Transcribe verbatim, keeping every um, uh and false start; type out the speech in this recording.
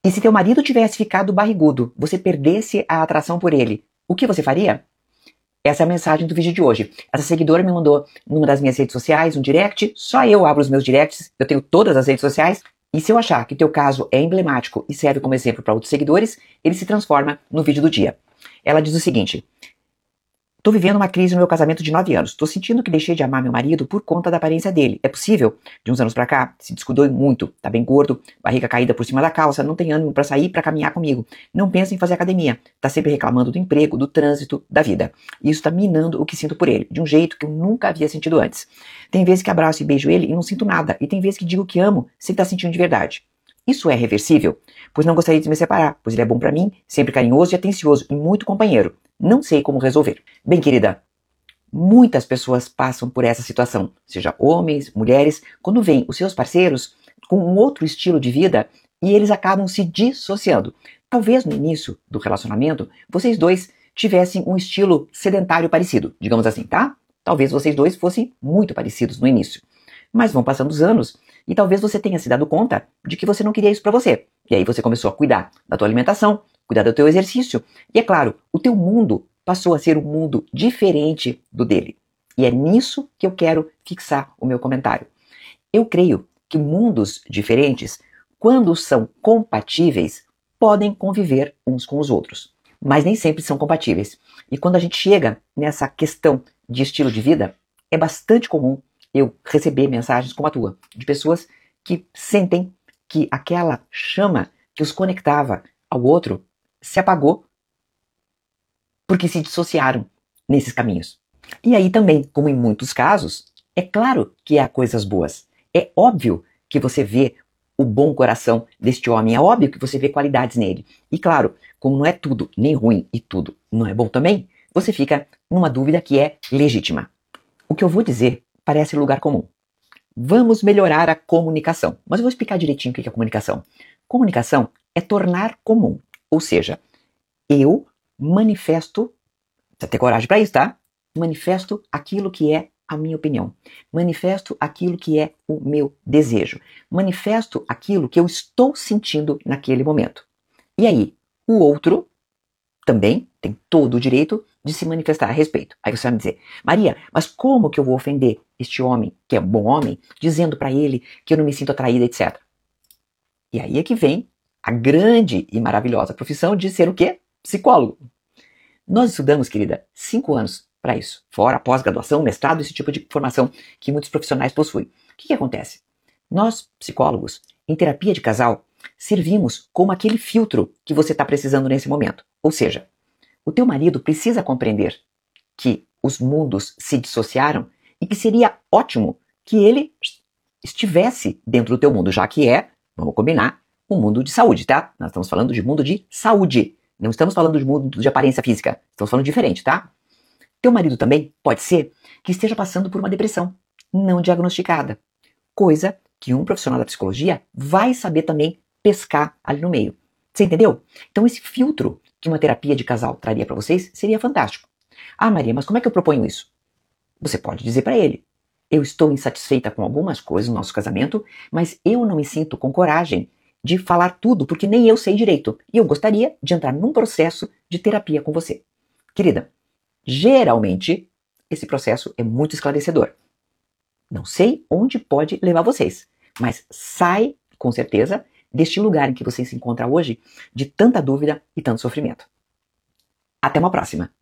E se teu marido tivesse ficado barrigudo, você perdesse a atração por ele, o que você faria? Essa é a mensagem do vídeo de hoje. Essa seguidora me mandou numa das minhas redes sociais um direct, só eu abro os meus directs, eu tenho todas as redes sociais, e se eu achar que teu caso é emblemático e serve como exemplo para outros seguidores, ele se transforma no vídeo do dia. Ela diz o seguinte: tô vivendo uma crise no meu casamento de nove anos. Tô sentindo que deixei de amar meu marido por conta da aparência dele. É possível? De uns anos pra cá, se descuidou muito. Tá bem gordo, barriga caída por cima da calça, não tem ânimo pra sair pra caminhar comigo. Não pensa em fazer academia. Tá sempre reclamando do emprego, do trânsito, da vida. Isso tá minando o que sinto por ele, de um jeito que eu nunca havia sentido antes. Tem vezes que abraço e beijo ele e não sinto nada. E tem vezes que digo que amo sem estar sentindo de verdade. Isso é reversível? Pois não gostaria de me separar, pois ele é bom pra mim, sempre carinhoso e atencioso e muito companheiro. Não sei como resolver. Bem, querida, muitas pessoas passam por essa situação, seja homens, mulheres, quando veem os seus parceiros com um outro estilo de vida e eles acabam se dissociando. Talvez no início do relacionamento, vocês dois tivessem um estilo sedentário parecido, digamos assim, tá? Talvez vocês dois fossem muito parecidos no início. Mas vão passando os anos e talvez você tenha se dado conta de que você não queria isso pra você. E aí você começou a cuidar da tua alimentação, cuidar do teu exercício. E é claro, o teu mundo passou a ser um mundo diferente do dele. E é nisso que eu quero fixar o meu comentário. Eu creio que mundos diferentes, quando são compatíveis, podem conviver uns com os outros. Mas nem sempre são compatíveis. E quando a gente chega nessa questão de estilo de vida, é bastante comum eu receber mensagens como a tua, de pessoas que sentem que aquela chama que os conectava ao outro se apagou porque se dissociaram nesses caminhos. E aí também, como em muitos casos, é claro que há coisas boas. É óbvio que você vê o bom coração deste homem, é óbvio que você vê qualidades nele. E claro, como não é tudo nem ruim e tudo não é bom também, você fica numa dúvida que é legítima. O que eu vou dizer parece lugar comum. Vamos melhorar a comunicação. Mas eu vou explicar direitinho o que é comunicação. Comunicação é tornar comum. Ou seja, eu manifesto, precisa ter coragem para isso, tá? Manifesto aquilo que é a minha opinião. Manifesto aquilo que é o meu desejo. Manifesto aquilo que eu estou sentindo naquele momento. E aí, o outro também tem todo o direito de se manifestar a respeito. Aí você vai me dizer: Maria, mas como que eu vou ofender este homem, que é um bom homem, dizendo para ele que eu não me sinto atraída, etcétera. E aí é que vem a grande e maravilhosa profissão de ser o quê? Psicólogo. Nós estudamos, querida, cinco anos para isso. Fora pós-graduação, mestrado, esse tipo de formação que muitos profissionais possuem. O que que acontece? Nós, psicólogos, em terapia de casal, servimos como aquele filtro que você está precisando nesse momento. Ou seja, o teu marido precisa compreender que os mundos se dissociaram e que seria ótimo que ele estivesse dentro do teu mundo, já que é, vamos combinar, um mundo de saúde, tá? Nós estamos falando de mundo de saúde. Não estamos falando de mundo de aparência física. Estamos falando diferente, tá? Teu marido também pode ser que esteja passando por uma depressão não diagnosticada. Coisa que um profissional da psicologia vai saber também pescar ali no meio. Você entendeu? Então esse filtro que uma terapia de casal traria para vocês seria fantástico. Ah, Maria, mas como é que eu proponho isso? Você pode dizer para ele: eu estou insatisfeita com algumas coisas no nosso casamento, mas eu não me sinto com coragem de falar tudo porque nem eu sei direito. E eu gostaria de entrar num processo de terapia com você. Querida, geralmente esse processo é muito esclarecedor. Não sei onde pode levar vocês, mas sai, com certeza, deste lugar em que você se encontra hoje de tanta dúvida e tanto sofrimento. Até uma próxima!